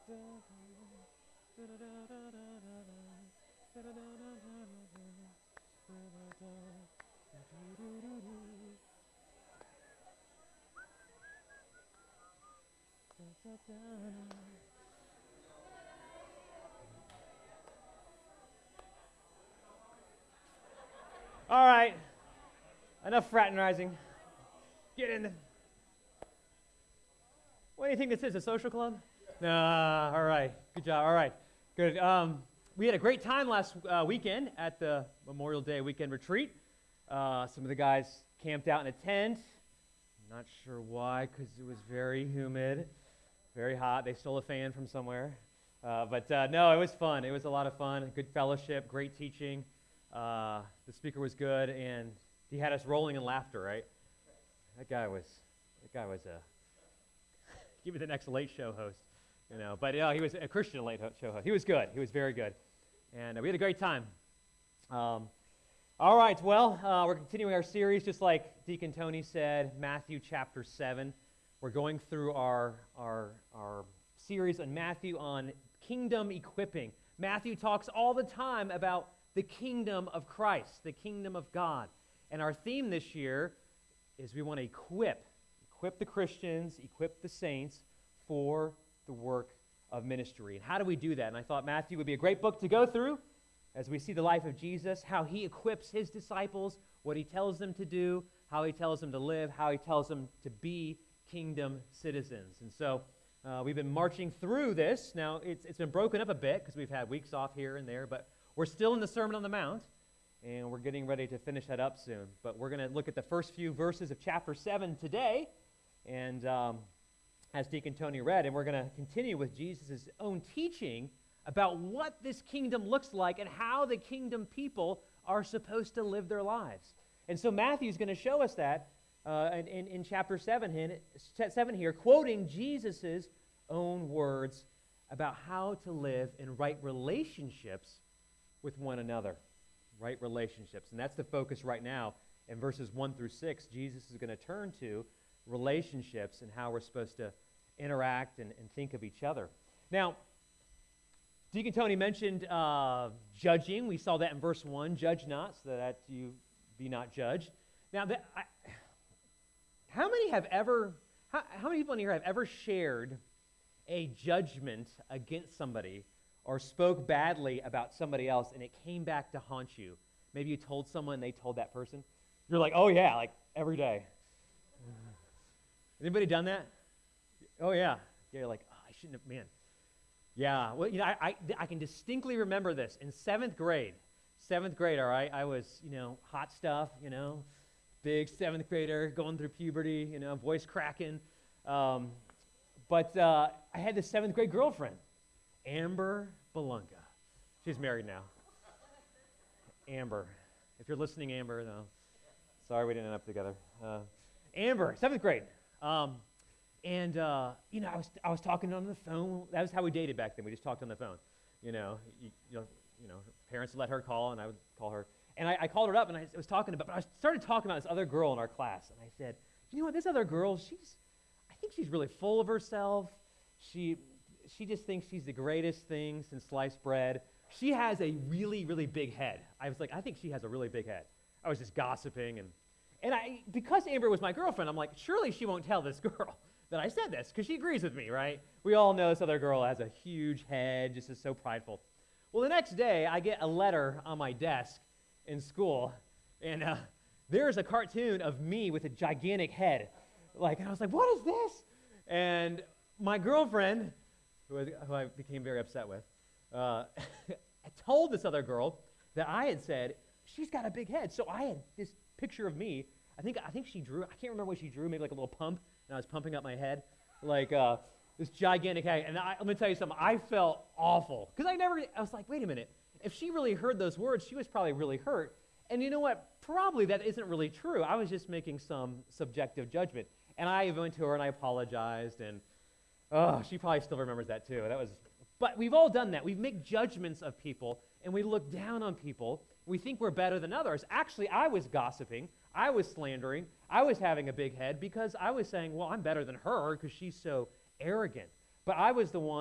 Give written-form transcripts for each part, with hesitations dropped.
All right, enough fraternizing. Get in. What do you think this is, a social club? Nah, all right, good job, all right, good. We had a great time last weekend at the Memorial Day weekend retreat. Some of the guys camped out in a tent. Not sure why, because it was very humid, very hot. They stole a fan from somewhere. But no, it was fun. It was a lot of fun, good fellowship, great teaching. The speaker was good, and he had us rolling in laughter, right? That guy was a, give me the next late show host, you know. But he was a Christian late show host. He was good. He was very good. And we had a great time. All right, well, we're continuing our series, just like Deacon Tony said, Matthew chapter 7. We're going through our series on Matthew on kingdom equipping. Matthew talks all the time about the kingdom of Christ, the kingdom of God. And our theme this year is we want to equip the Christians, equip the saints for the work of ministry. And how do we do that? And I thought Matthew would be a great book to go through as we see the life of Jesus, how he equips his disciples, what he tells them to do, how he tells them to live, how he tells them to be kingdom citizens. And so we've been marching through this. Now, it's been broken up a bit because we've had weeks off here and there, but we're still in the Sermon on the Mount, and we're getting ready to finish that up soon. But we're going to look at the first few verses of chapter 7 today, and as Deacon Tony read, and we're going to continue with Jesus' own teaching about what this kingdom looks like and how the kingdom people are supposed to live their lives. And so Matthew's going to show us that in chapter 7 here, quoting Jesus' own words about how to live in right relationships with one another. Right relationships. And that's the focus right now. In verses 1 through 6, Jesus is going to turn to relationships and how we're supposed to interact and think of each other. Now, Deacon Tony mentioned judging. We saw that in verse 1, judge not, so that you be not judged. Now, how many people in here have ever shared a judgment against somebody or spoke badly about somebody else, and it came back to haunt you? Maybe you told someone, they told that person. You're like, oh yeah, like every day. Anybody done that? Oh yeah. Yeah, you're like, oh, I shouldn't have, man. Yeah, well, you know, I can distinctly remember this. In seventh grade, all right, I was, hot stuff, big seventh grader, going through puberty, voice cracking. But I had this seventh grade girlfriend, Amber Belunga. She's married now. Amber. If you're listening, Amber, no. Sorry we didn't end up together. Amber, seventh grade. I was talking on the phone. That was how we dated back then. We just talked on the phone. Parents would let her call, and I would call her. And I called her up, and I started talking about this other girl in our class. And I said, you know what, this other girl, I think she's really full of herself. She just thinks she's the greatest thing since sliced bread. She has a really, really big head. I was like, I think she has a really big head. I was just gossiping, and because Amber was my girlfriend, I'm like, surely she won't tell this girl that I said this, because she agrees with me, right? We all know this other girl has a huge head, just is so prideful. Well, the next day, I get a letter on my desk in school, and there's a cartoon of me with a gigantic head. And I was like, what is this? And my girlfriend, who I became very upset with, told this other girl that I had said, she's got a big head. So I had this picture of me. I think she drew, I can't remember what she drew, maybe like a little pump, and I was pumping up my head, this gigantic head. And let me tell you something, I felt awful. Because I was like, wait a minute, if she really heard those words, she was probably really hurt. And you know what? Probably that isn't really true. I was just making some subjective judgment. And I went to her and I apologized, and she probably still remembers that too. But we've all done that. We make judgments of people, and we look down on people. We think we're better than others. Actually, I was gossiping. I was slandering. I was having a big head because I was saying, well, I'm better than her because she's so arrogant. But I was the one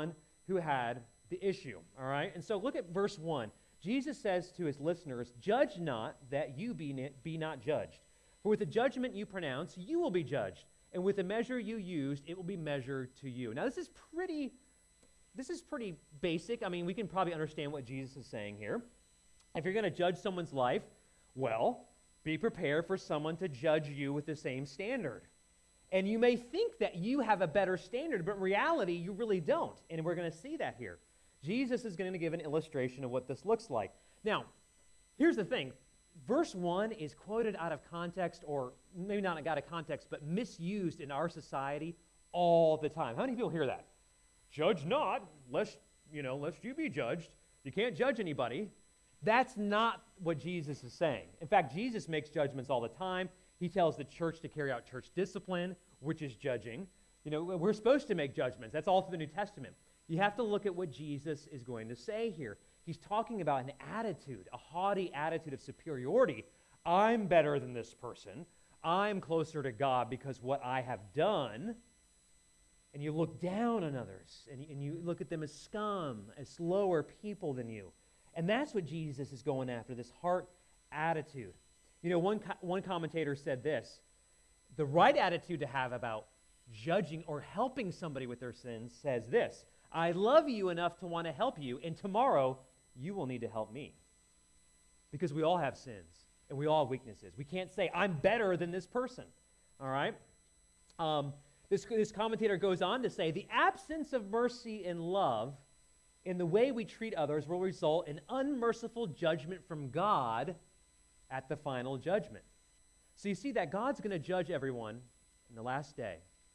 who had the issue, all right? And so look at verse 1. Jesus says to his listeners, "Judge not, that you be not judged. For with the judgment you pronounce, you will be judged. And with the measure you use, it will be measured to you." Now, this is pretty basic. I mean, we can probably understand what Jesus is saying here. If you're going to judge someone's life, well, be prepared for someone to judge you with the same standard. And you may think that you have a better standard, but in reality, you really don't. And we're going to see that here. Jesus is going to give an illustration of what this looks like. Now, here's the thing. Verse 1 is quoted out of context, or maybe not out of context, but misused in our society all the time. How many people hear that? Judge not, lest you be judged. You can't judge anybody. That's not what Jesus is saying. In fact, Jesus makes judgments all the time. He tells the church to carry out church discipline, which is judging. We're supposed to make judgments. That's all through the New Testament. You have to look at what Jesus is going to say here. He's talking about an attitude, a haughty attitude of superiority. I'm better than this person. I'm closer to God because what I have done. And you look down on others, and you look at them as scum, as lower people than you. And that's what Jesus is going after, this heart attitude. One commentator said this: the right attitude to have about judging or helping somebody with their sins says this: I love you enough to want to help you, and tomorrow you will need to help me. Because we all have sins, and we all have weaknesses. We can't say, I'm better than this person, all right? This commentator goes on to say, the absence of mercy and love in the way we treat others will result in unmerciful judgment from God at the final judgment. So you see that God's going to judge everyone in the last day.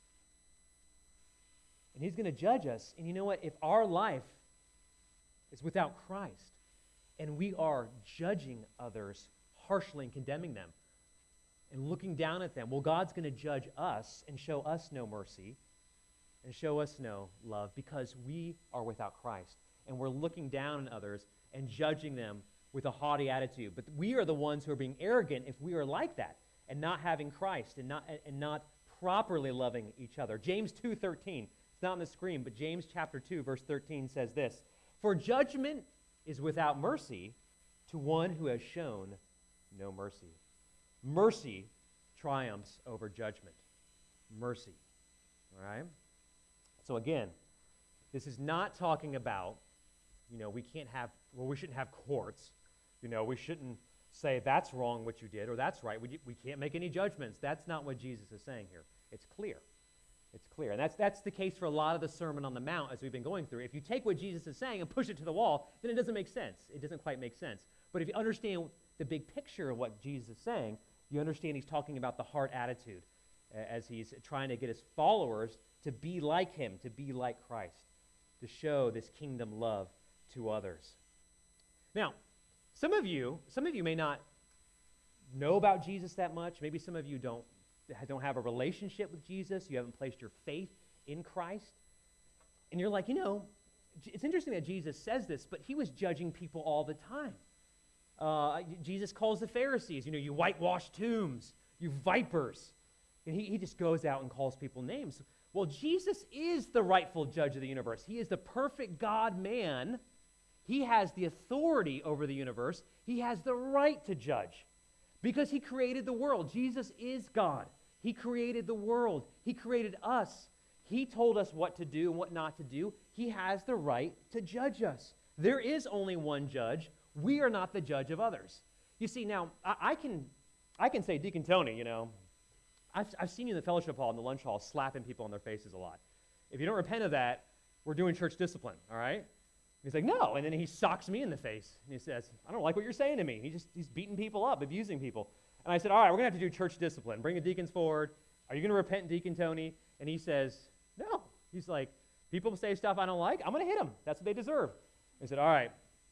And he's going to judge us. And you know what? If our life is without Christ and we are judging others harshly and condemning them and looking down at them, well, God's going to judge us and show us no mercy and show us no love because we are without Christ. And we're looking down on others and judging them with a haughty attitude. But we are the ones who are being arrogant if we are like that and not having Christ and not properly loving each other. James 2:13. It's not on the screen, but James chapter 2, verse 13 says this: For judgment is without mercy to one who has shown no mercy. Mercy triumphs over judgment. Mercy. All right? So again, this is not talking about, we shouldn't have courts. We shouldn't say that's wrong what you did or that's right. We can't make any judgments. That's not what Jesus is saying here. It's clear. It's clear. And that's the case for a lot of the Sermon on the Mount as we've been going through. If you take what Jesus is saying and push it to the wall, then it doesn't make sense. It doesn't quite make sense. But if you understand the big picture of what Jesus is saying, you understand he's talking about the heart attitude as he's trying to get his followers to be like him, to be like Christ, to show this kingdom love to others. Now, some of you may not know about Jesus that much. Maybe some of you don't have a relationship with Jesus. You haven't placed your faith in Christ. And you're like, it's interesting that Jesus says this, but he was judging people all the time. Jesus calls the Pharisees, you whitewashed tombs, you vipers. And he just goes out and calls people names. Well, Jesus is the rightful judge of the universe. He is the perfect God-man. He has the authority over the universe. He has the right to judge because he created the world. Jesus is God. He created the world. He created us. He told us what to do and what not to do. He has the right to judge us. There is only one judge. We are not the judge of others. You see, now, I can say, Deacon Tony, I've seen you in the fellowship hall, in the lunch hall, slapping people on their faces a lot. If you don't repent of that, we're doing church discipline, all right? He's like, no. And then he socks me in the face. And he says, I don't like what you're saying to me. He's beating people up, abusing people. And I said, all right, we're going to have to do church discipline. Bring the deacons forward. Are you going to repent, Deacon Tony? And he says, no. He's like, people say stuff I don't like. I'm going to hit them. That's what they deserve. I said, all right,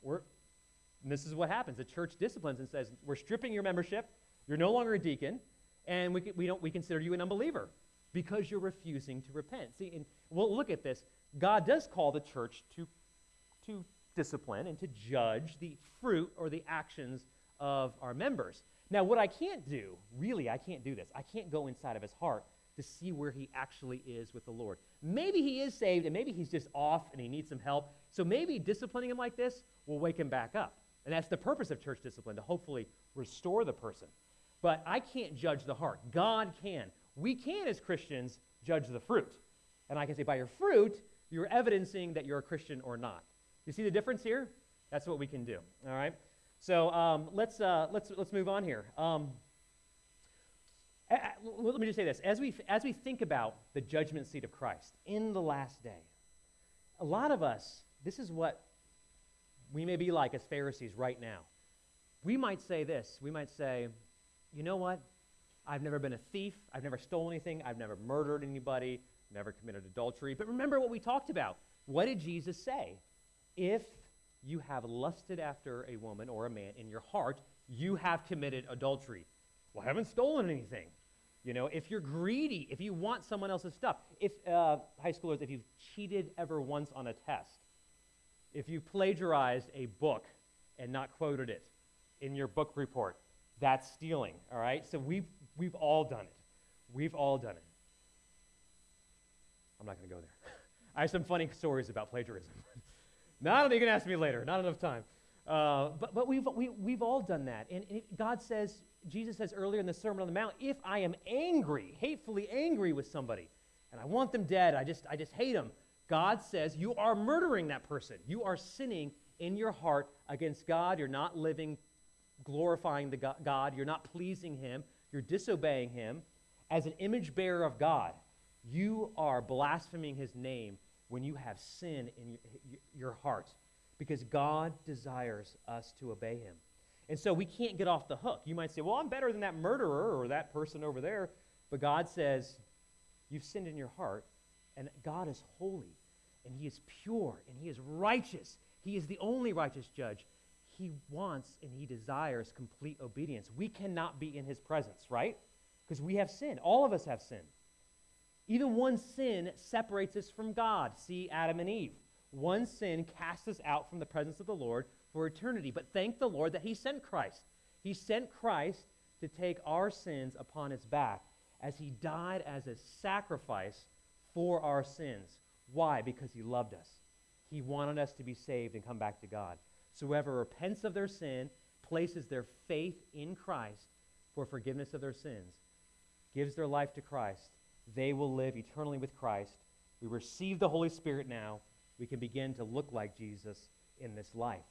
and this is what happens. The church disciplines and says, we're stripping your membership. You're no longer a deacon. And we consider you an unbeliever because you're refusing to repent. See, and we'll look at this. God does call the church to discipline and to judge the fruit or the actions of our members. Now, what I can't do, really, I can't do this. I can't go inside of his heart to see where he actually is with the Lord. Maybe he is saved, and maybe he's just off and he needs some help. So maybe disciplining him like this will wake him back up. And that's the purpose of church discipline, to hopefully restore the person. But I can't judge the heart. God can. We can, as Christians, judge the fruit. And I can say, by your fruit, you're evidencing that you're a Christian or not. You see the difference here? That's what we can do. All right. So let's move on here. Let me just say this: as we think about the judgment seat of Christ in the last day, a lot of us, this is what we may be like as Pharisees right now. We might say this. We might say, you know what? I've never been a thief. I've never stolen anything. I've never murdered anybody. Never committed adultery. But remember what we talked about. What did Jesus say? If you have lusted after a woman or a man in your heart, you have committed adultery. Well, I haven't stolen anything. You know, if you're greedy, if you want someone else's stuff, if, high schoolers, if you've cheated ever once on a test, if you plagiarized a book and not quoted it in your book report, that's stealing, all right? So we've all done it. We've all done it. I'm not going to go there. I have some funny stories about plagiarism. You can ask me later. Not enough time. But we've all done that. And God says, Jesus says earlier in the Sermon on the Mount, if I am angry, hatefully angry with somebody, and I want them dead, I just hate them, God says you are murdering that person. You are sinning in your heart against God. You're not living, glorifying the God. You're not pleasing him. You're disobeying him. As an image bearer of God, you are blaspheming his name when you have sin in your heart, because God desires us to obey him. And so we can't get off the hook. You might say, well, I'm better than that murderer or that person over there. But God says, you've sinned in your heart, and God is holy, and he is pure, and he is righteous. He is the only righteous judge. He wants and he desires complete obedience. We cannot be in his presence, right? Because we have sinned. All of us have sinned. Even one sin separates us from God. See Adam and Eve. One sin casts us out from the presence of the Lord for eternity. But thank the Lord that he sent Christ. He sent Christ to take our sins upon his back as he died as a sacrifice for our sins. Why? Because he loved us. He wanted us to be saved and come back to God. So whoever repents of their sin, places their faith in Christ for forgiveness of their sins, gives their life to Christ, they will live eternally with Christ. We receive the Holy Spirit now. We can begin to look like Jesus in this life.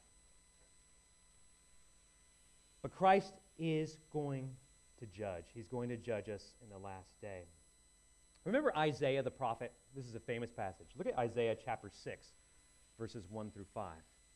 But Christ is going to judge. He's going to judge us in the last day. Remember Isaiah the prophet? This is a famous passage. Look at Isaiah chapter 6, verses 1 through 5.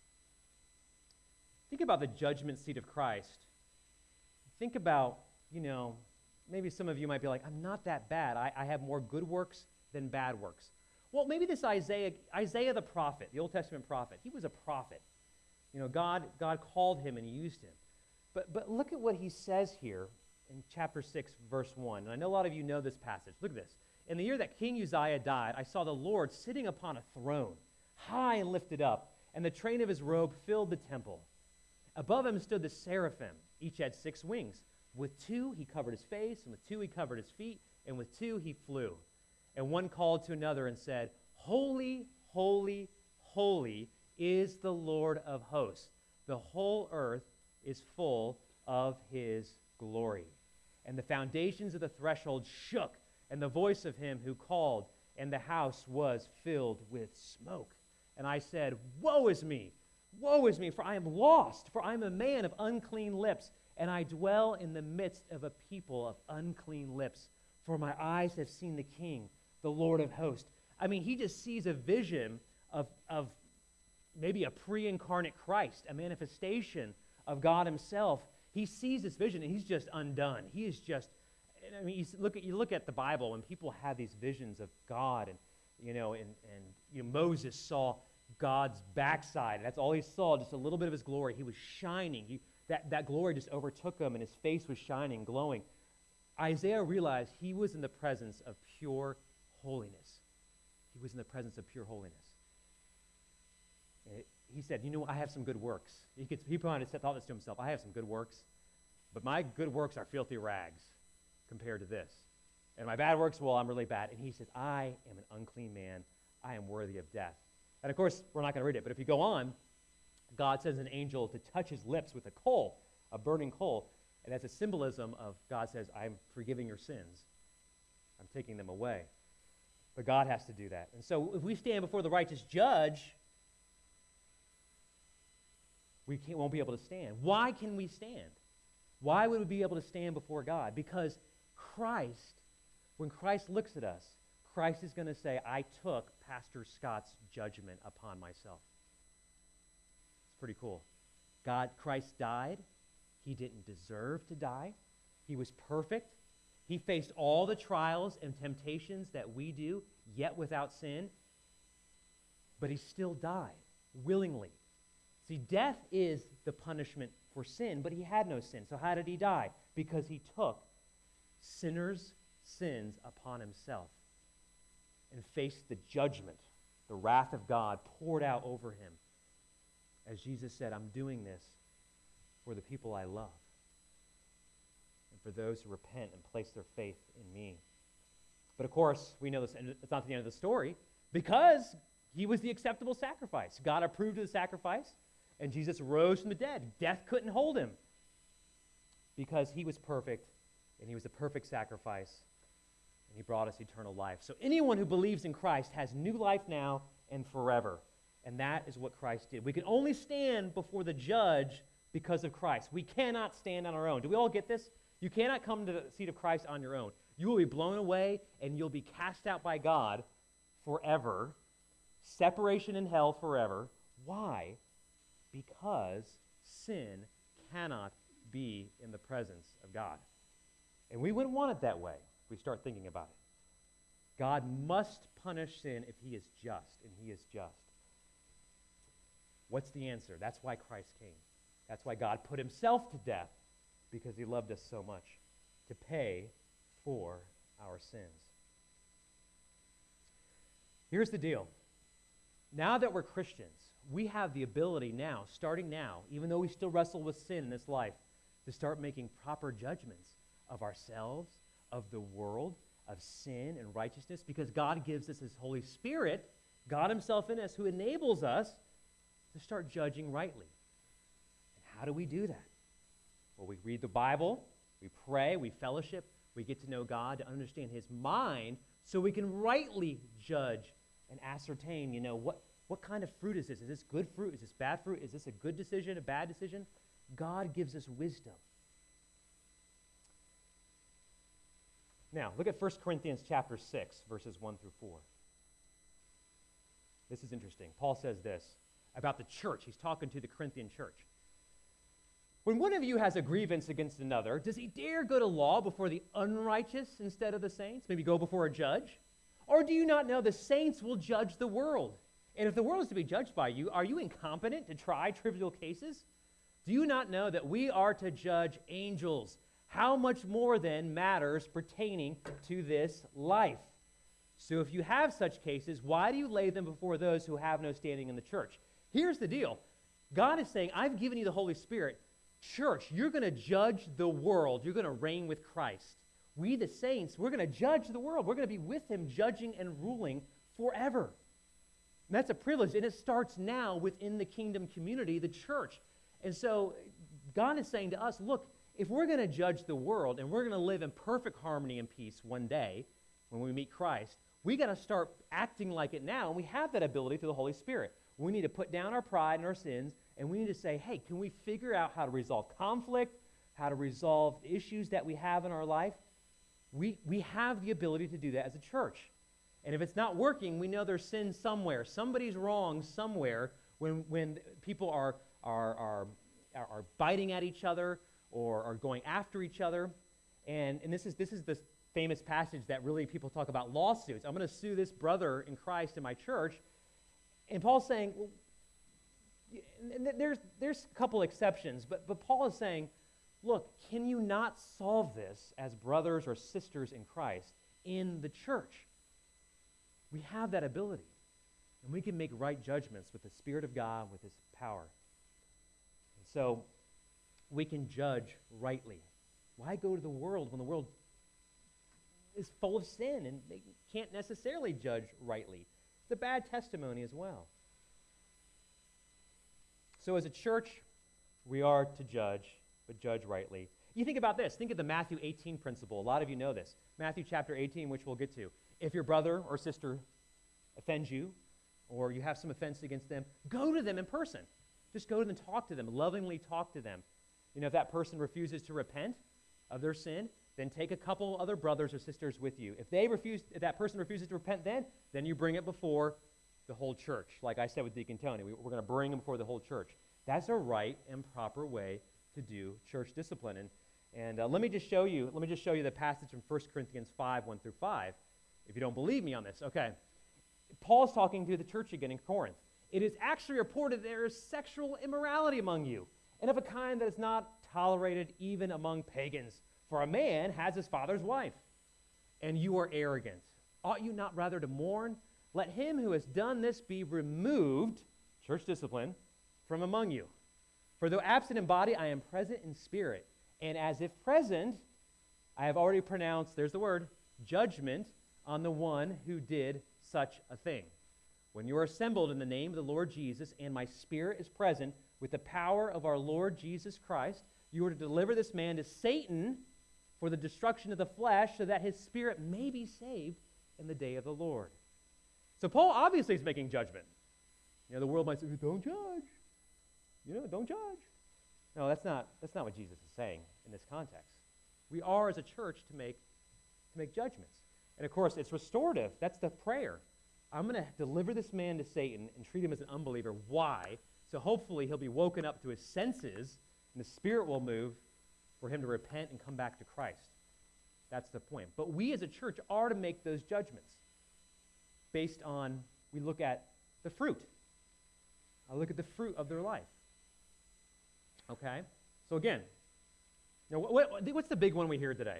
Think about the judgment seat of Christ. Think about, maybe some of you might be like, I'm not that bad. I have more good works than bad works. Well, maybe this Isaiah the prophet, the Old Testament prophet, he was a prophet. God called him and used him. But look at what he says here in chapter 6, verse 1. And I know a lot of you know this passage. Look at this. In the year that King Uzziah died, I saw the Lord sitting upon a throne, high and lifted up, and the train of his robe filled the temple. Above him stood the seraphim. Each had 6 wings. With 2 he covered his face, and with 2 he covered his feet, and with 2 he flew. And one called to another and said, Holy, holy, holy is the Lord of hosts. The whole earth is full of his glory. And the foundations of the threshold shook, and the voice of him who called, and the house was filled with smoke. And I said, Woe is me, for I am lost, for I am a man of unclean lips, and I dwell in the midst of a people of unclean lips. For my eyes have seen the King, the Lord of hosts. I mean, he just sees a vision of maybe a pre-incarnate Christ, a manifestation of God himself. He sees this vision, and he's just undone. He is just, you look at the Bible, and people have these visions of God, and Moses saw God's backside. That's all he saw, just a little bit of his glory. He was shining. That glory just overtook him, and his face was shining, glowing. Isaiah realized he was in the presence of pure holiness. He was in the presence of pure holiness. He said, I have some good works. He probably thought this to himself. I have some good works, but my good works are filthy rags compared to this. And my bad works, well, I'm really bad. And he says, I am an unclean man. I am worthy of death. And of course, we're not going to read it, but if you go on, God sends an angel to touch his lips with a coal, a burning coal, and that's a symbolism of God says, I'm forgiving your sins. I'm taking them away. But God has to do that. And so if we stand before the righteous judge, we won't be able to stand. Why can we stand? Why would we be able to stand before God? Because Christ, when Christ looks at us, Christ is going to say, I took Pastor Scott's judgment upon myself. It's pretty cool. Christ died. He didn't deserve to die. He was perfect. He faced all the trials and temptations that we do, yet without sin. But he still died willingly. See, death is the punishment for sin, but he had no sin. So how did he die? Because he took sinners' sins upon himself and faced the judgment, the wrath of God poured out over him. As Jesus said, I'm doing this for the people I love and for those who repent and place their faith in me. But of course, we know this, and it's not the end of the story, because he was the acceptable sacrifice. God approved of the sacrifice, and Jesus rose from the dead. Death couldn't hold him because he was perfect, and he was a perfect sacrifice, and he brought us eternal life. So anyone who believes in Christ has new life now and forever, and that is what Christ did. We can only stand before the judge because of Christ. We cannot stand on our own. Do we all get this? You cannot come to the seat of Christ on your own. You will be blown away, and you'll be cast out by God forever. Separation in hell forever. Why? Because sin cannot be in the presence of God. And we wouldn't want it that way if we start thinking about it. God must punish sin if he is just, and he is just. What's the answer? That's why Christ came. That's why God put himself to death, because he loved us so much, to pay for our sins. Here's the deal. Now that we're Christians, we have the ability now, starting now, even though we still wrestle with sin in this life, to start making proper judgments of ourselves, of the world, of sin and righteousness, because God gives us his Holy Spirit, God himself in us, who enables us to start judging rightly. And how do we do that? Well, we read the Bible, we pray, we fellowship, we get to know God, to understand his mind, so we can rightly judge and ascertain, what kind of fruit is this? Is this good fruit? Is this bad fruit? Is this a good decision, a bad decision? God gives us wisdom. Now, look at 1 Corinthians chapter 6, verses 1 through 4. This is interesting. Paul says this about the church. He's talking to the Corinthian church. When one of you has a grievance against another, does he dare go to law before the unrighteous instead of the saints? Maybe go before a judge? Or do you not know the saints will judge the world? And if the world is to be judged by you, are you incompetent to try trivial cases? Do you not know that we are to judge angels? How much more then matters pertaining to this life? So if you have such cases, why do you lay them before those who have no standing in the church? Here's the deal. God is saying, I've given you the Holy Spirit. Church, you're going to judge the world. You're going to reign with Christ. We, the saints, we're going to judge the world. We're going to be with him, judging and ruling forever. And that's a privilege, and it starts now within the kingdom community, the church. And so God is saying to us, look, if we're going to judge the world and we're going to live in perfect harmony and peace one day when we meet Christ, we got to start acting like it now, and we have that ability through the Holy Spirit. We need to put down our pride and our sins, and we need to say, hey, can we figure out how to resolve conflict, how to resolve issues that we have in our life? We have the ability to do that as a church. And if it's not working, we know there's sin somewhere. Somebody's wrong somewhere when people are biting at each other or are going after each other. And this is the famous passage that really people talk about lawsuits. I'm going to sue this brother in Christ in my church. And Paul's saying, well, there's a couple exceptions, but Paul is saying, look, can you not solve this as brothers or sisters in Christ in the church? We have that ability, and we can make right judgments with the Spirit of God, with his power. And so we can judge rightly. Why go to the world when the world is full of sin, and they can't necessarily judge rightly. It's a bad testimony as well. So as a church, we are to judge, but judge rightly. You think about this. Think of the Matthew 18 principle. A lot of you know this. Matthew chapter 18, which we'll get to. If your brother or sister offends you, or you have some offense against them, go to them in person. Just go to them, talk to them, lovingly talk to them. If that person refuses to repent of their sin, then take a couple other brothers or sisters with you. If that person refuses to repent then you bring it before the whole church. Like I said with Deacon Tony, we're going to bring them before the whole church. That's a right and proper way to do church discipline. And let me just show you the passage from 1 Corinthians 5, 1 through 5, if you don't believe me on this. Okay. Paul's talking to the church again in Corinth. It is actually reported there is sexual immorality among you, and of a kind that is not tolerated even among pagans. For a man has his father's wife, and you are arrogant. Ought you not rather to mourn? Let him who has done this be removed, church discipline, from among you. For though absent in body, I am present in spirit. And as if present, I have already pronounced, there's the word, judgment on the one who did such a thing. When you are assembled in the name of the Lord Jesus, and my spirit is present with the power of our Lord Jesus Christ, you are to deliver this man to Satan for the destruction of the flesh, so that his spirit may be saved in the day of the Lord. So Paul obviously is making judgment. The world might say, don't judge. Don't judge. No, that's not what Jesus is saying in this context. We are, as a church, to make judgments. And of course, it's restorative. That's the prayer. I'm going to deliver this man to Satan and treat him as an unbeliever. Why? So hopefully he'll be woken up to his senses, and the Spirit will move for him to repent and come back to Christ. That's the point. But we as a church are to make those judgments based on, we look at the fruit. I look at the fruit of their life. Okay? So again, what's the big one we hear today?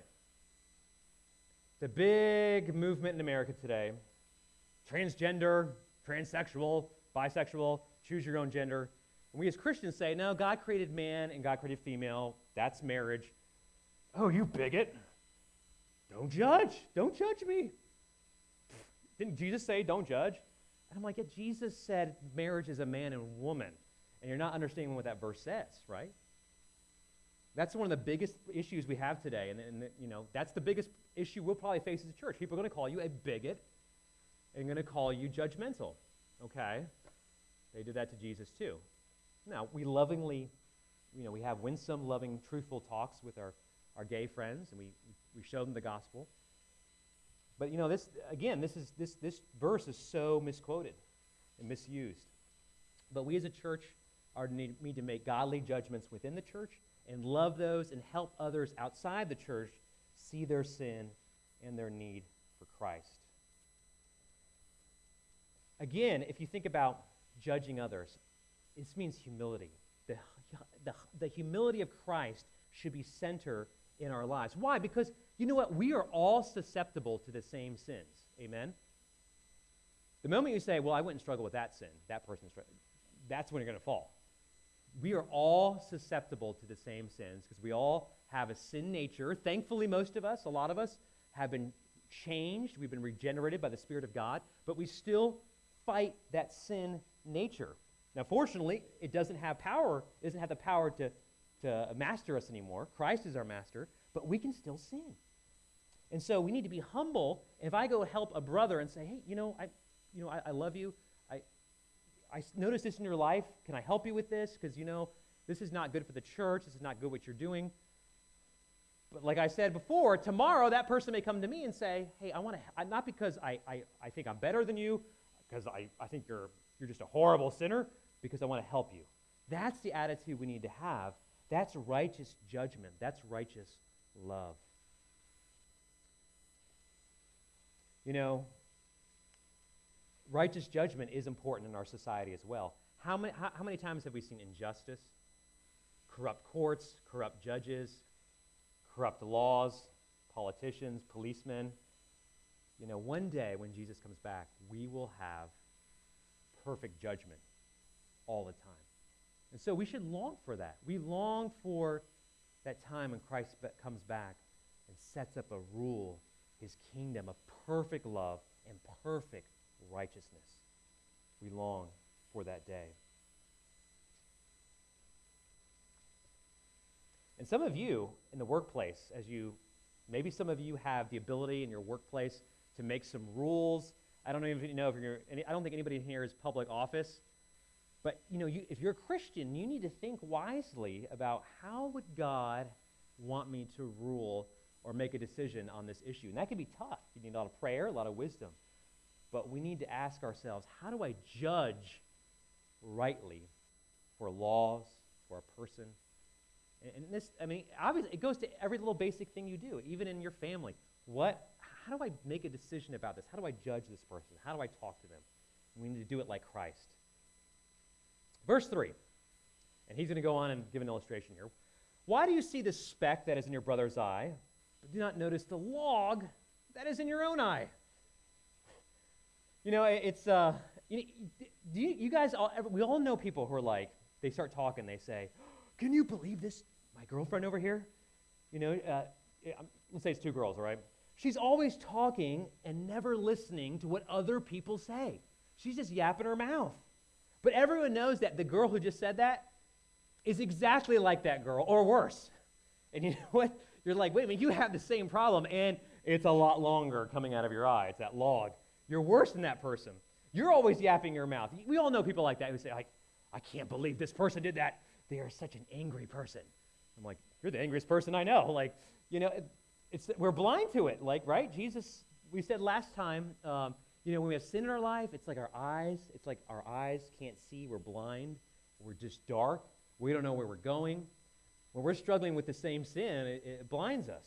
The big movement in America today, transgender, transsexual, bisexual, choose your own gender. And we as Christians say, no, God created man and God created female. That's marriage. Oh, you bigot. Don't judge. Don't judge me. Didn't Jesus say don't judge? And I'm like, yeah, Jesus said marriage is a man and woman. And you're not understanding what that verse says, right? That's one of the biggest issues we have today. And that's the biggest issue we'll probably face as a church. People are going to call you a bigot and going to call you judgmental. Okay? They did that to Jesus too. Now, we lovingly, we have winsome, loving, truthful talks with our gay friends, and we show them the gospel. But this verse is so misquoted and misused. But we as a church need to make godly judgments within the church and love those and help others outside the church see their sin and their need for Christ. Again, if you think about judging others, this means humility. The humility of Christ should be center in our lives. Why? Because you know what? We are all susceptible to the same sins. Amen? The moment you say, well, I wouldn't struggle with that sin, that person's struggling, that's when you're going to fall. We are all susceptible to the same sins because we all have a sin nature. Thankfully, most of us, a lot of us, have been changed. We've been regenerated by the Spirit of God, but we still fight that sin nature. Now, fortunately, it doesn't have the power to master us anymore. Christ is our master, but we can still sin. And so we need to be humble. If I go help a brother and say, hey, I love you. I noticed this in your life. Can I help you with this? Because, this is not good for the church. This is not good what you're doing. But like I said before, tomorrow that person may come to me and say, hey, I want to, not because I think I'm better than you, because I think you're just a horrible sinner, because I want to help you. That's the attitude we need to have. That's righteous judgment. That's righteous love. Righteous judgment is important in our society as well. How many times have we seen injustice, corrupt courts, corrupt judges, corrupt laws, politicians, policemen? One day when Jesus comes back, we will have perfect judgment all the time. And so we should long for that. We long for that time when Christ comes back and sets up a rule, his kingdom of perfect love and perfect righteousness. We long for that day. And some of you in the workplace, maybe some of you have the ability in your workplace to make some rules. I don't even know I don't think anybody in here is public office. But, if you're a Christian, you need to think wisely about how would God want me to rule or make a decision on this issue. And that can be tough. You need a lot of prayer, a lot of wisdom. But we need to ask ourselves, how do I judge rightly for laws, for a person? And this, obviously, it goes to every little basic thing you do, even in your family. How do I make a decision about this? How do I judge this person? How do I talk to them? And we need to do it like Christ. Verse 3, and he's going to go on and give an illustration here. Why do you see the speck that is in your brother's eye, but do not notice the log that is in your own eye? You guys, we all know people who are like, they start talking, they say, can you believe this? My girlfriend over here, let's say it's two girls, all right? She's always talking and never listening to what other people say. She's just yapping her mouth. But everyone knows that the girl who just said that is exactly like that girl, or worse. And you know what? You're like, wait a minute, you have the same problem, and it's a lot longer coming out of your eye. It's that log. You're worse than that person. You're always yapping your mouth. We all know people like that who say, I can't believe this person did that. They are such an angry person. I'm like, you're the angriest person I know. We're blind to it, right? Jesus, we said last time, when we have sin in our life, it's like our eyes can't see. We're blind. We're just dark. We don't know where we're going. When we're struggling with the same sin, it blinds us.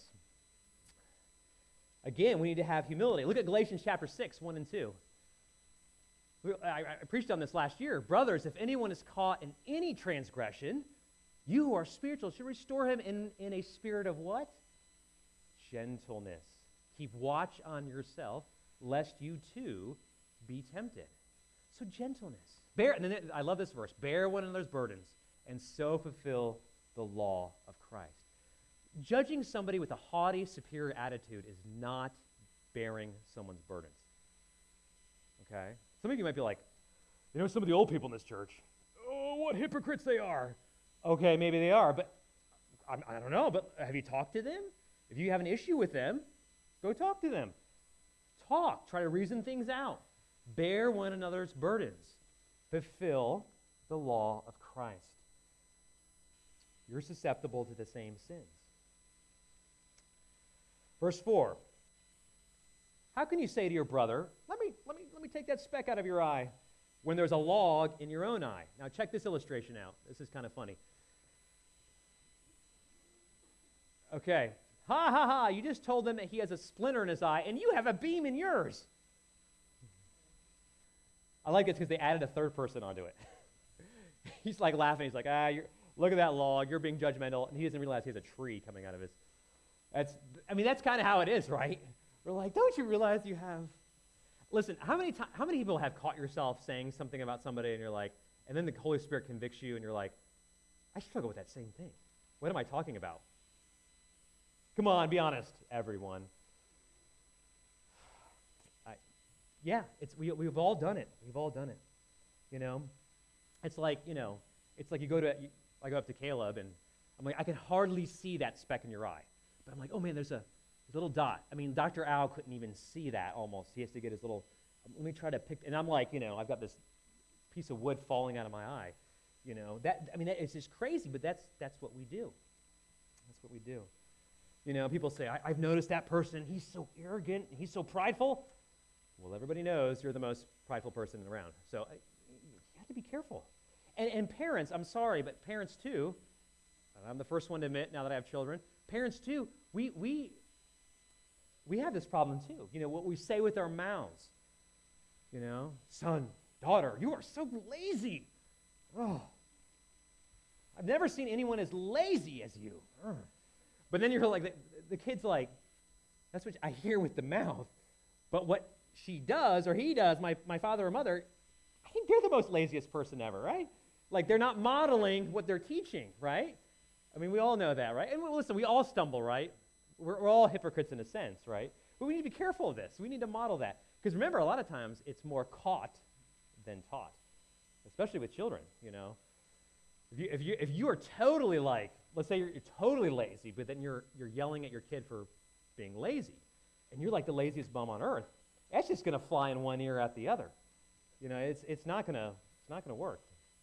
Again, we need to have humility. Look at Galatians chapter 6, 1 and 2. I preached on this last year. Brothers, if anyone is caught in any transgression, you who are spiritual should restore him in a spirit of what? Gentleness. Keep watch on yourself, lest you too be tempted. So gentleness. I love this verse. Bear one another's burdens, and so fulfill the law of Christ. Judging somebody with a haughty, superior attitude is not bearing someone's burdens. Okay? Some of you might be like, some of the old people in this church, oh, what hypocrites they are. Okay, maybe they are, but I don't know, but have you talked to them? If you have an issue with them, go talk to them. Try to reason things out. Bear one another's burdens. Fulfill the law of Christ. You're susceptible to the same sins. Verse 4. How can you say to your brother, let me take that speck out of your eye, when there's a log in your own eye? Now check this illustration out. This is kind of funny. Okay. Ha, ha, ha. You just told him that he has a splinter in his eye, and you have a beam in yours. I like this because they added a third person onto it. He's like laughing. He's like, look at that log. You're being judgmental. And he doesn't realize he has a tree coming out of his. That's kind of how it is, right? We're like, don't you realize you have... Listen, how many people have caught yourself saying something about somebody and you're like, and then the Holy Spirit convicts you and you're like, I struggle with that same thing. What am I talking about? Come on, be honest, everyone. We've all done it. We've all done it. It's like I go up to Caleb and I'm like, I can hardly see that speck in your eye. But I'm like, oh man, there's a little dot. Dr. Al couldn't even see that almost. He has to get his little, let me try to pick, and I'm like, I've got this piece of wood falling out of my eye. It's just crazy, but that's what we do. That's what we do. People say, I've noticed that person, he's so arrogant, he's so prideful. Well, everybody knows you're the most prideful person around. So you have to be careful. And parents, I'm sorry, but parents too, and I'm the first one to admit now that I have children, parents too, we have this problem too. What we say with our mouths. Son, daughter, you are so lazy. Oh, I've never seen anyone as lazy as you. But then you're like, the kid's like, that's what I hear with the mouth. But what she does or he does, my father or mother, I think they're the most laziest person ever, right? Like they're not modeling what they're teaching, right? We all know that, right? And listen, we all stumble, right? We're all hypocrites in a sense, right? But we need to be careful of this. We need to model that. Because remember, a lot of times it's more caught than taught, especially with children, you know. If you are totally like, let's say you're totally lazy, but then you're yelling at your kid for being lazy, and you're like the laziest bum on earth, that's just going to fly in one ear out the other. You know, it's not going to work.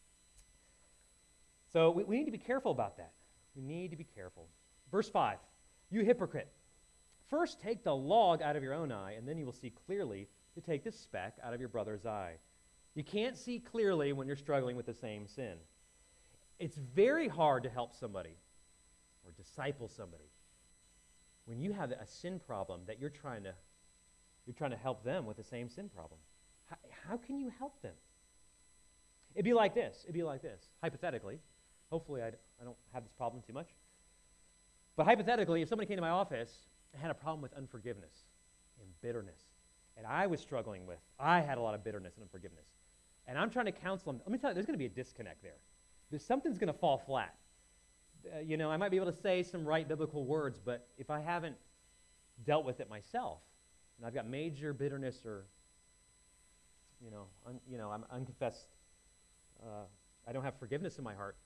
So we need to be careful about that. We need to be careful. Verse 5, you hypocrite. First take the log out of your own eye, and then you will see clearly to take the speck out of your brother's eye. You can't see clearly when you're struggling with the same sin. It's very hard to help somebody or disciple somebody when you have a sin problem that you're trying to help them with the same sin problem. How can you help them? It'd be like this. Hypothetically, hopefully I don't have this problem too much. But hypothetically, if somebody came to my office and had a problem with unforgiveness and bitterness, and I was struggling with, I had a lot of bitterness and unforgiveness, and I'm trying to counsel them, let me tell you, there's going to be a disconnect there. Something's going to fall flat. You know, I might be able to say some right biblical words, but if I haven't dealt with it myself, and I've got major bitterness or, I'm unconfessed, I don't have forgiveness in my heart,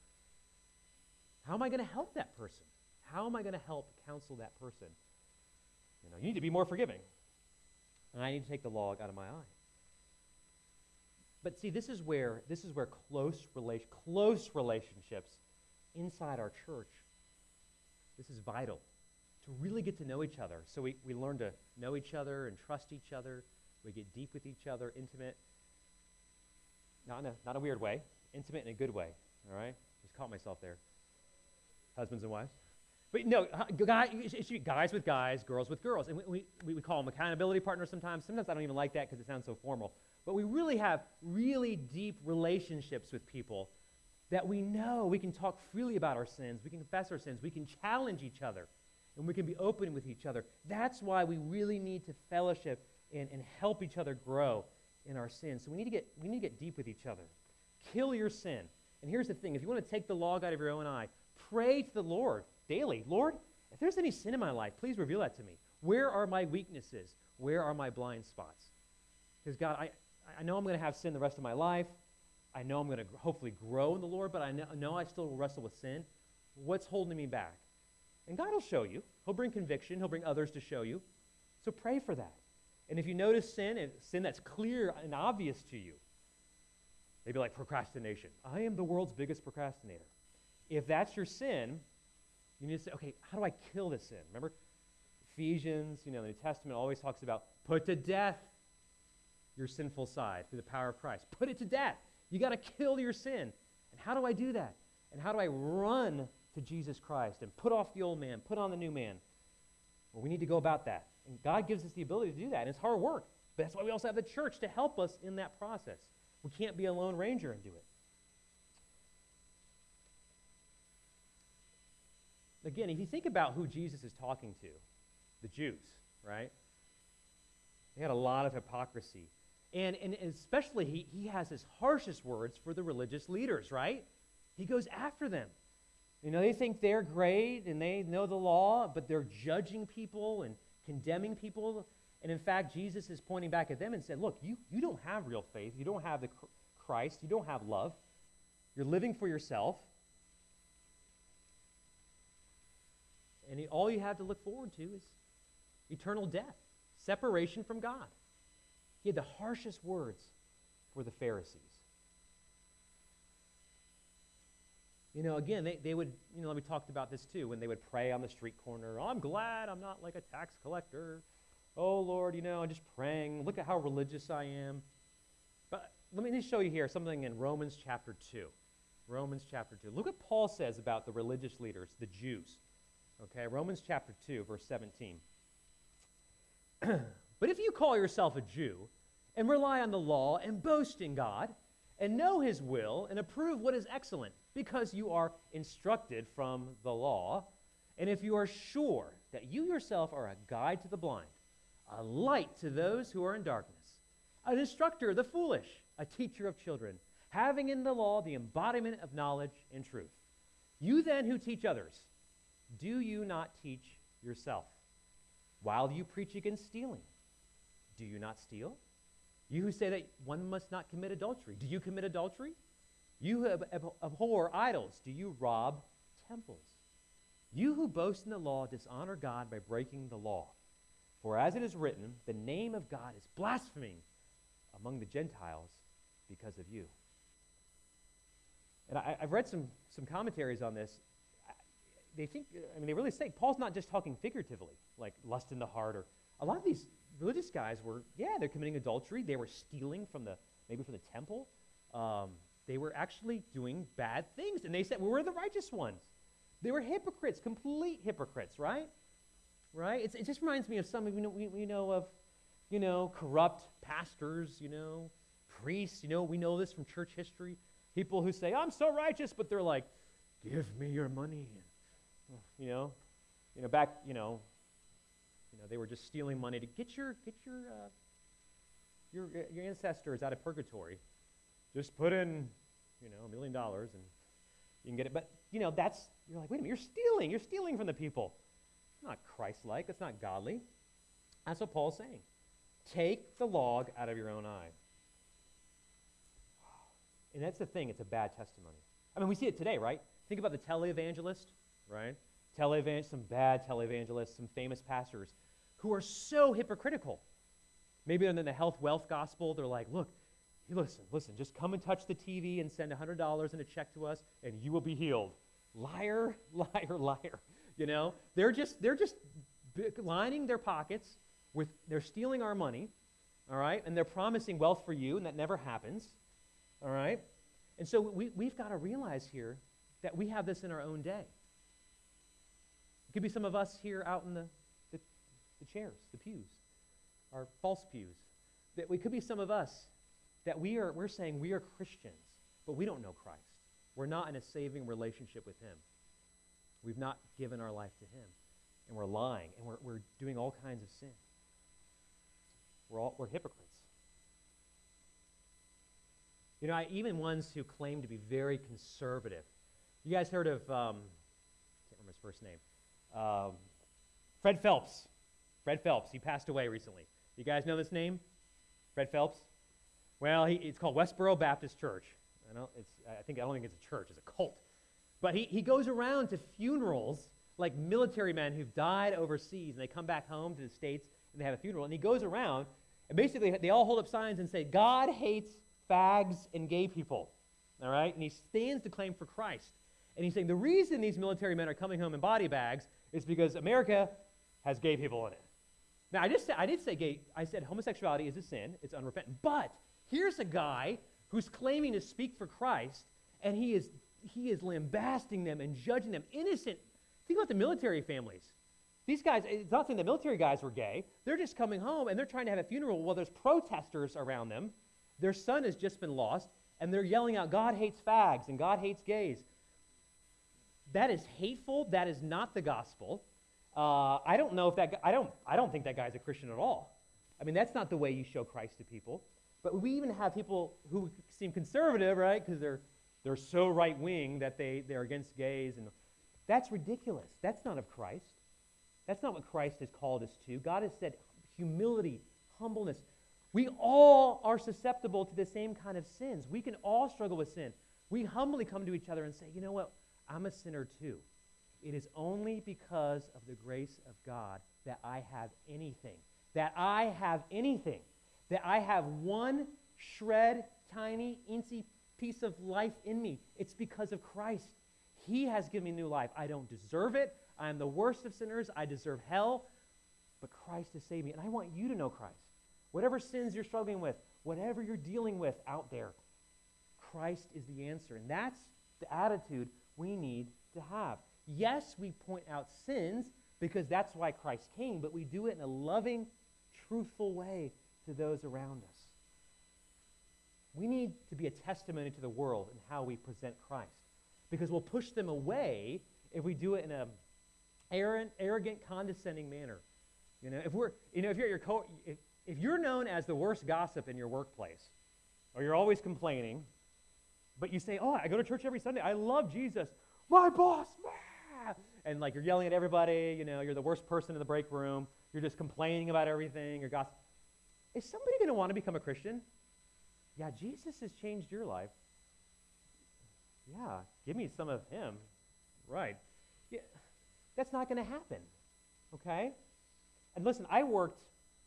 how am I going to help that person? How am I going to help counsel that person? You know, you need to be more forgiving. And I need to take the log out of my eye. But see, this is where close relationships inside our church, this is vital to really get to know each other. So we learn to know each other and trust each other. We get deep with each other, intimate. Not in a weird way, intimate in a good way. All right? Just caught myself there. Husbands and wives. But no, it should be guys with guys, girls with girls. And we call them accountability partners sometimes. Sometimes I don't even like that because it sounds so formal. But we really have really deep relationships with people that we know we can talk freely about our sins, we can confess our sins, we can challenge each other, and we can be open with each other. That's why we really need to fellowship and help each other grow in our sins. So we need to get deep with each other. Kill your sin. And here's the thing, if you want to take the log out of your own eye, pray to the Lord daily. Lord, if there's any sin in my life, please reveal that to me. Where are my weaknesses? Where are my blind spots? Because God, I know I'm going to have sin the rest of my life. I know I'm going to hopefully grow in the Lord, but I know I still wrestle with sin. What's holding me back? And God will show you. He'll bring conviction. He'll bring others to show you. So pray for that. And if you notice sin that's clear and obvious to you, maybe like procrastination. I am the world's biggest procrastinator. If that's your sin, you need to say, okay, how do I kill this sin? Remember, Ephesians, the New Testament always talks about put to death your sinful side through the power of Christ. Put it to death. You got to kill your sin. And how do I do that? And how do I run to Jesus Christ and put off the old man, put on the new man? Well, we need to go about that. And God gives us the ability to do that. And it's hard work. But that's why we also have the church to help us in that process. We can't be a lone ranger and do it. Again, if you think about who Jesus is talking to, the Jews, right? They had a lot of hypocrisy. And especially, he has his harshest words for the religious leaders, right? He goes after them. They think they're great and they know the law, but they're judging people and condemning people. And in fact, Jesus is pointing back at them and said, look, you don't have real faith. You don't have the Christ. You don't have love. You're living for yourself. And all you have to look forward to is eternal death, separation from God. He had the harshest words for the Pharisees. Again, they would, we talked about this too, when they would pray on the street corner. Oh, I'm glad I'm not like a tax collector. Oh, Lord, I'm just praying. Look at how religious I am. But let me just show you here something in Romans chapter 2. Romans chapter 2. Look what Paul says about the religious leaders, the Jews. Okay, Romans chapter 2, verse 17. But if you call yourself a Jew and rely on the law and boast in God and know his will and approve what is excellent because you are instructed from the law, and if you are sure that you yourself are a guide to the blind, a light to those who are in darkness, an instructor of the foolish, a teacher of children, having in the law the embodiment of knowledge and truth. You then who teach others, do you not teach yourself? While you preach against stealing, do you not steal? You who say that one must not commit adultery, do you commit adultery? You who abhor idols, do you rob temples? You who boast in the law dishonor God by breaking the law. For as it is written, the name of God is blaspheming among the Gentiles because of you. And I've read some commentaries on this. They really say Paul's not just talking figuratively, like lust in the heart, or a lot of these religious guys were, they're committing adultery. They were stealing maybe from the temple. They were actually doing bad things, and they said, well, we're the righteous ones. They were hypocrites, complete hypocrites, right? Right? It just reminds me of some we know of, corrupt pastors, priests. We know this from church history. People who say, I'm so righteous, but they're like, give me your money. Back, they were just stealing money to get your ancestors out of purgatory. Just put in, $1 million and you can get it. But, you're like, wait a minute, you're stealing from the people. It's not Christ-like, it's not godly. That's what Paul's saying. Take the log out of your own eye. And that's the thing, it's a bad testimony. We see it today, right? Think about the televangelist, right? Some bad televangelists, some famous pastors who are so hypocritical. Maybe in the health wealth gospel, they're like, look, listen, just come and touch the TV and send $100 in a check to us and you will be healed. Liar, liar, liar. They're just lining their pockets they're stealing our money, all right? And they're promising wealth for you, and that never happens, all right? And so we've got to realize here that we have this in our own day. It could be some of us here out in the chairs, the pews, our false pews. That we could be some of us that we're saying we are Christians, but we don't know Christ. We're not in a saving relationship with him. We've not given our life to him. And we're lying, and we're doing all kinds of sin. We're hypocrites. Even ones who claim to be very conservative. You guys heard of, I can't remember his first name, Fred Phelps. Fred Phelps, he passed away recently. You guys know this name? Fred Phelps? Well, it's called Westboro Baptist Church. I don't think it's a church, it's a cult. But he goes around to funerals, like military men who've died overseas, and they come back home to the States, and they have a funeral, and he goes around, and basically they all hold up signs and say, God hates fags and gay people, all right? And he stands to claim for Christ. And he's saying the reason these military men are coming home in body bags is because America has gay people in it. Now, I did say gay. I said homosexuality is a sin. It's unrepentant. But here's a guy who's claiming to speak for Christ, and he is lambasting them and judging them innocent. Think about the military families. These guys, it's not saying the military guys were gay. They're just coming home, and they're trying to have a funeral while there's protesters around them. Their son has just been lost, and they're yelling out, God hates fags and God hates gays. That is hateful. That is not the gospel. I don't know if I don't think that guy's a Christian at all. That's not the way you show Christ to people. But we even have people who seem conservative, right? Because they're so right-wing that they're against gays. And that's ridiculous. That's not of Christ. That's not what Christ has called us to. God has said humility, humbleness. We all are susceptible to the same kind of sins. We can all struggle with sin. We humbly come to each other and say, you know what? I'm a sinner too. It is only because of the grace of God that I have anything. That I have anything. That I have one shred, tiny, incy piece of life in me. It's because of Christ. He has given me new life. I don't deserve it. I am the worst of sinners. I deserve hell. But Christ has saved me. And I want you to know Christ. Whatever sins you're struggling with, whatever you're dealing with out there, Christ is the answer. And that's the attitude we need to have. Yes, we point out sins because that's why Christ came, but we do it in a loving, truthful way to those around us. We need to be a testimony to the world in how we present Christ, because we'll push them away if we do it in an arrogant, condescending manner. If you're known as the worst gossip in your workplace, or you're always complaining, but you say, I go to church every Sunday, I love Jesus, my boss, and you're yelling at everybody, you're the worst person in the break room, you're just complaining about everything, you're gossiping. Is somebody going to want to become a Christian? Yeah, Jesus has changed your life. Yeah, give me some of him. Right. Yeah, that's not going to happen, okay? And listen, I worked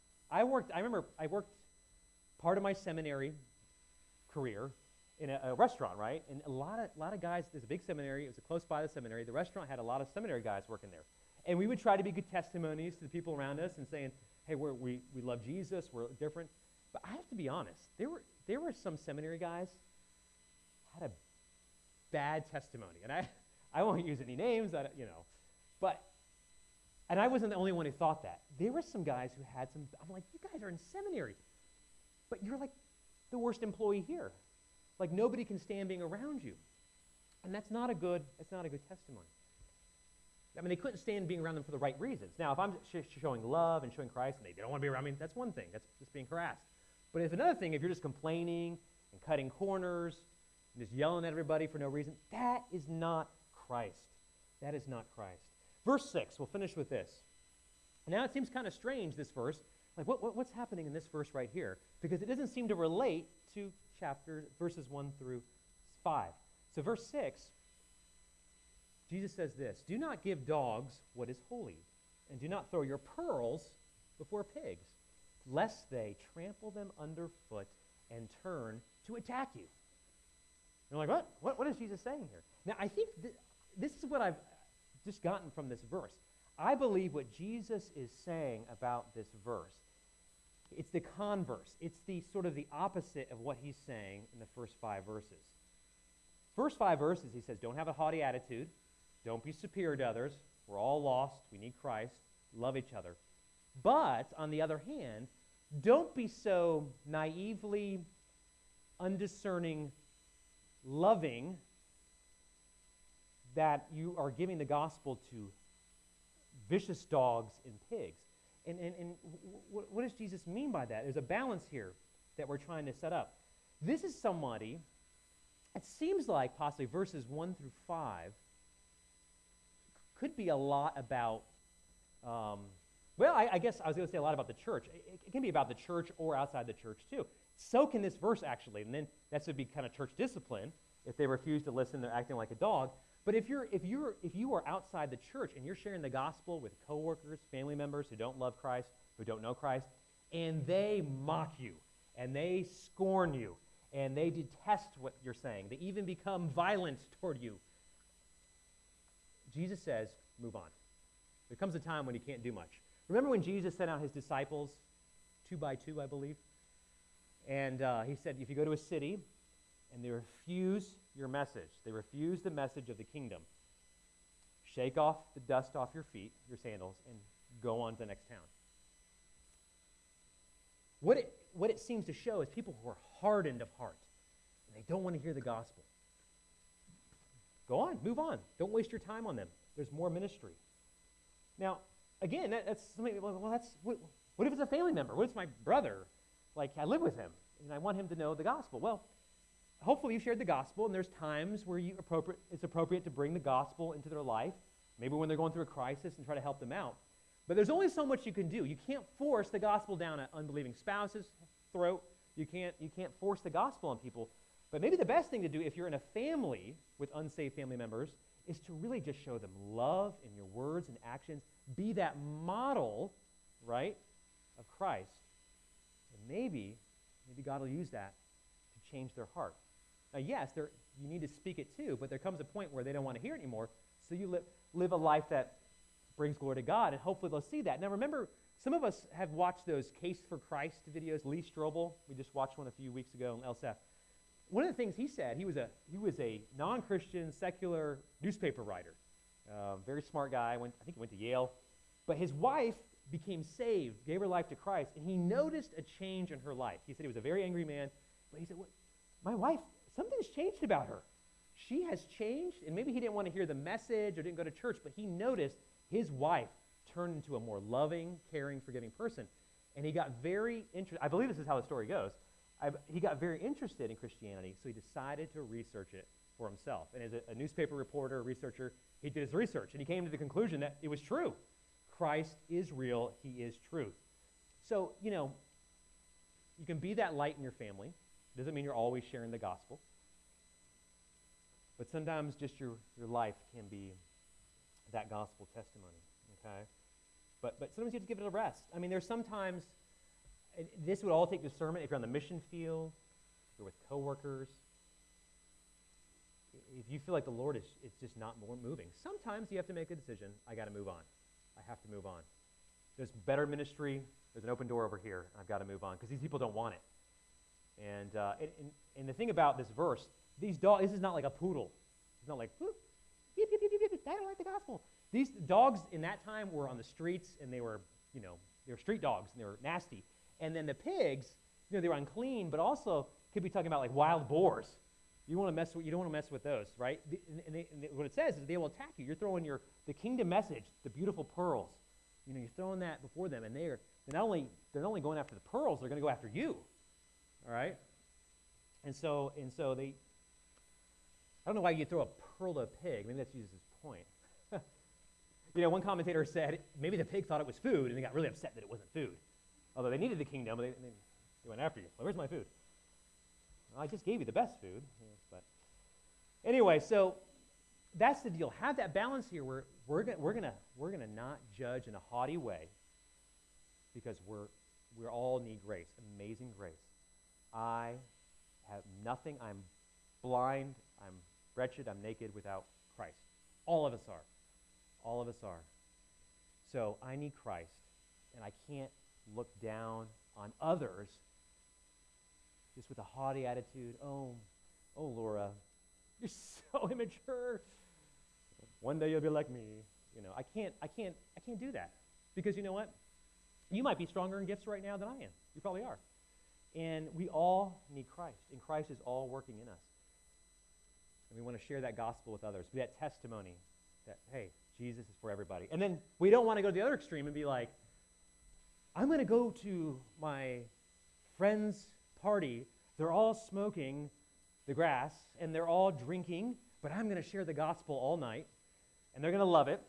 part of my seminary career in a restaurant, right? And a lot of guys, there's a big seminary, it was close by the seminary. The restaurant had a lot of seminary guys working there. And we would try to be good testimonies to the people around us and saying, hey, we love Jesus, we're different. But I have to be honest, there were some seminary guys had a bad testimony. And I won't use any names, and I wasn't the only one who thought that. There were some guys who had some, I'm like, you guys are in seminary, but you're like the worst employee here. Like nobody can stand being around you. And that's not a good testimony. I mean, they couldn't stand being around them for the right reasons. Now, if I'm showing love and showing Christ and they don't want to be around me, that's one thing. That's just being harassed. But if another thing, if you're just complaining and cutting corners and just yelling at everybody for no reason, that is not Christ. That is not Christ. Verse 6, we'll finish with this. Now it seems kind of strange, this verse. Like, what's happening in this verse right here? Because it doesn't seem to relate to verses 1 through 5. So verse 6, Jesus says this, do not give dogs what is holy, and do not throw your pearls before pigs, lest they trample them underfoot and turn to attack you. You're like, what is Jesus saying here? Now, I think this is what I've just gotten from this verse. I believe what Jesus is saying about this verse, it's the converse. It's the sort of the opposite of what he's saying in the first 5 verses. First 5 verses, he says, don't have a haughty attitude. Don't be superior to others. We're all lost. We need Christ. Love each other. But, on the other hand, don't be so naively, undiscerning, loving that you are giving the gospel to vicious dogs and pigs. And what does Jesus mean by that? There's a balance here that we're trying to set up. This is somebody, it seems like possibly verses 1 through 5 could be a lot about, I guess I was going to say a lot about the church. It can be about the church or outside the church too. So can this verse actually, and then that would be kind of church discipline. If they refuse to listen, they're acting like a dog. But if you are outside the church and you're sharing the gospel with coworkers, family members who don't love Christ, who don't know Christ, and they mock you, and they scorn you, and they detest what you're saying, they even become violent toward you, Jesus says, move on. There comes a time when you can't do much. Remember when Jesus sent out his disciples, 2 by 2, I believe? And he said, if you go to a city and they refuse your message, they refuse the message of the kingdom, shake off the dust off your feet, your sandals, and go on to the next town. What it seems to show is people who are hardened of heart, and they don't want to hear the gospel. Go on, move on. Don't waste your time on them. There's more ministry. Now, again, that's something, what if it's a family member? What if it's my brother? Like, I live with him, and I want him to know the gospel. Well, hopefully you've shared the gospel, and there's times where it's appropriate to bring the gospel into their life, maybe when they're going through a crisis and try to help them out. But there's only so much you can do. You can't force the gospel down an unbelieving spouse's throat. You can't force the gospel on people. But maybe the best thing to do if you're in a family with unsaved family members is to really just show them love in your words and actions. Be that model, right, of Christ. And maybe God will use that to change their heart. Now, yes, you need to speak it too, but there comes a point where they don't want to hear it anymore, so you live a life that brings glory to God, and hopefully they'll see that. Now, remember, some of us have watched those Case for Christ videos. Lee Strobel, we just watched one a few weeks ago on LSF. One of the things he said, he was a non-Christian, secular newspaper writer, very smart guy. I think he went to Yale. But his wife became saved, gave her life to Christ, and he noticed a change in her life. He said he was a very angry man, but he said, my wife, something's changed about her. She has changed, and maybe he didn't want to hear the message or didn't go to church, but he noticed his wife turned into a more loving, caring, forgiving person. And he got very interested. I believe this is how the story goes. He got very interested in Christianity, so he decided to research it for himself. And as a newspaper reporter, researcher, he did his research, and he came to the conclusion that it was true. Christ is real. He is truth. So, you can be that light in your family. Doesn't mean you're always sharing the gospel. But sometimes just your life can be that gospel testimony, okay? But sometimes you have to give it a rest. I mean, there's sometimes, and this would all take discernment if you're on the mission field, if you're with coworkers, if you feel like the Lord is just not moving. Sometimes you have to make a decision, I got to move on. I have to move on. There's better ministry. There's an open door over here. I've got to move on because these people don't want it. And the thing about this verse, these dogs, this is not like a poodle. It's not like, whoop, beep, beep, beep, beep, beep, I don't like the gospel. These dogs in that time were on the streets, and they were street dogs, and they were nasty. And then the pigs, they were unclean, but also could be talking about like wild boars. You don't want to mess with those, right? What it says is they will attack you. You're throwing the kingdom message, the beautiful pearls. You're throwing that before them, and they're not only going after the pearls, they're going to go after you. All right? And so they, I don't know why you throw a pearl to a pig. Maybe that's Jesus' point. One commentator said maybe the pig thought it was food, and they got really upset that it wasn't food. Although they needed the kingdom, they went after you. Well, where's my food? Well, I just gave you the best food. But anyway, so that's the deal. Have that balance here where we're gonna not judge in a haughty way because we all need grace, amazing grace. I have nothing. I'm blind. I'm wretched. I'm naked without Christ. All of us are. All of us are. So I need Christ, and I can't look down on others just with a haughty attitude. Oh, Laura, you're so immature. One day you'll be like me. I can't do that because you know what? You might be stronger in gifts right now than I am. You probably are. And we all need Christ, and Christ is all working in us. And we want to share that gospel with others, be that testimony that, hey, Jesus is for everybody. And then we don't want to go to the other extreme and be like, I'm going to go to my friend's party. They're all smoking the grass, and they're all drinking, but I'm going to share the gospel all night, and they're going to love it.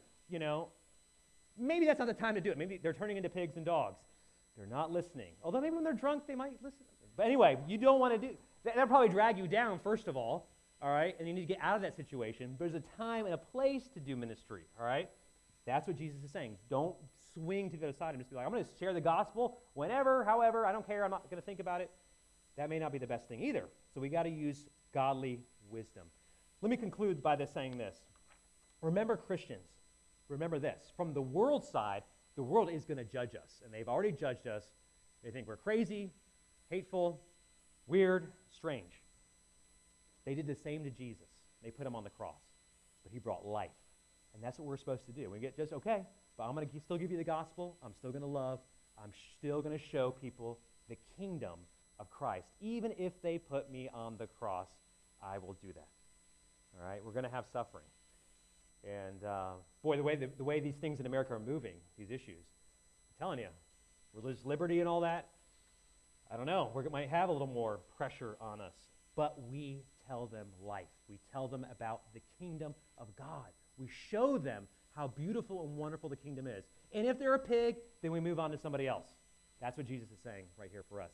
Maybe that's not the time to do it. Maybe they're turning into pigs and dogs. They're not listening. Although maybe when they're drunk, they might listen. But anyway, you don't want to do that'll probably drag you down, first of all right? And you need to get out of that situation. There's a time and a place to do ministry, all right? That's what Jesus is saying. Don't swing to the other side and just be like, I'm going to share the gospel whenever, however, I don't care, I'm not going to think about it. That may not be the best thing either. So we got to use godly wisdom. Let me conclude by saying this. Remember, Christians, remember this. From the world side, the world is going to judge us, and they've already judged us. They think we're crazy, hateful, weird, strange. They did the same to Jesus. They put him on the cross, but he brought life, and that's what we're supposed to do. We get just, okay, but I'm going to still give you the gospel. I'm still going to love. I'm still going to show people the kingdom of Christ. Even if they put me on the cross, I will do that. All right? We're going to have suffering. And boy, the way these things in America are moving, these issues, I'm telling you, religious liberty and all that, I don't know. We might have a little more pressure on us. But we tell them life. We tell them about the kingdom of God. We show them how beautiful and wonderful the kingdom is. And if they're a pig, then we move on to somebody else. That's what Jesus is saying right here for us.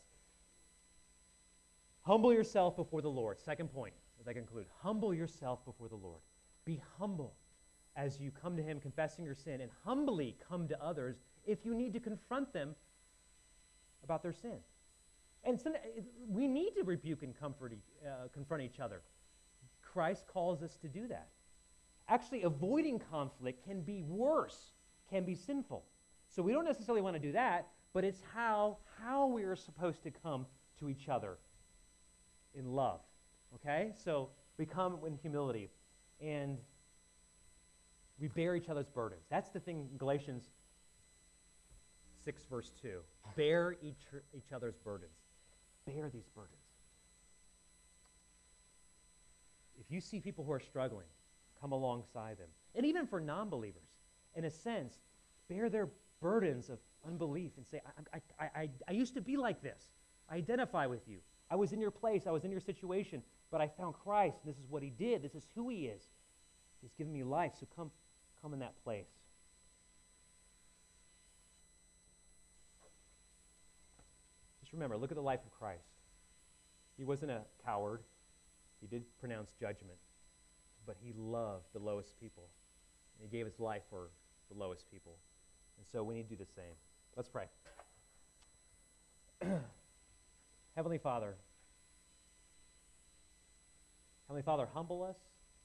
Humble yourself before the Lord. Second point, as I conclude. Humble yourself before the Lord. Be humble as you come to him confessing your sin, and humbly come to others if you need to confront them about their sin. And we need to rebuke and confront each other. Christ calls us to do that. Actually, avoiding conflict can be worse, can be sinful. So we don't necessarily want to do that, but it's how we are supposed to come to each other in love. Okay? So we come in humility, and we bear each other's burdens. That's the thing in Galatians 6, verse 2. Bear each other's burdens. Bear these burdens. If you see people who are struggling, come alongside them. And even for non-believers, in a sense, bear their burdens of unbelief and say, I used to be like this. I identify with you. I was in your place. I was in your situation, but I found Christ. This is what he did. This is who he is. He's given me life, so come in that place. Just remember, look at the life of Christ. He wasn't a coward. He did pronounce judgment, but he loved the lowest people. And he gave his life for the lowest people. And so we need to do the same. Let's pray. Heavenly Father, humble us.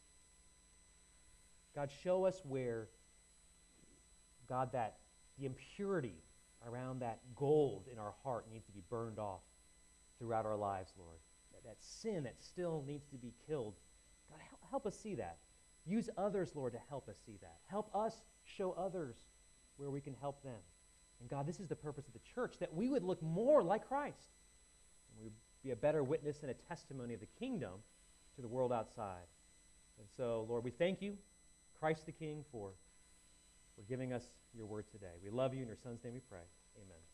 God, show us where, God, that the impurity around that gold in our heart needs to be burned off throughout our lives, Lord. That sin that still needs to be killed. God, help us see that. Use others, Lord, to help us see that. Help us show others where we can help them. And God, this is the purpose of the church, that we would look more like Christ. And we would be a better witness and a testimony of the kingdom to the world outside. And so, Lord, we thank you, Christ the King, for giving us your word today. We love you. In your Son's name we pray. Amen.